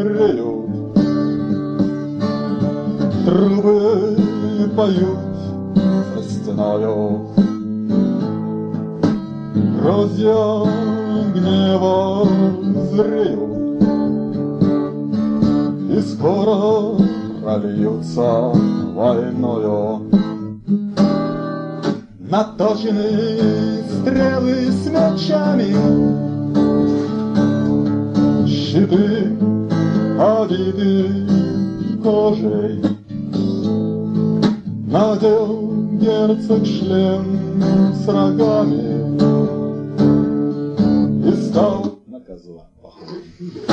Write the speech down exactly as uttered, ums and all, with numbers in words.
зреют, трубы поют за стеною. Грозья гнева зреют и скоро прольются войною. Наточены стрелы с мечами, щиты обиты кожей. Надел герцог шлем с рогами и стал на козла похож.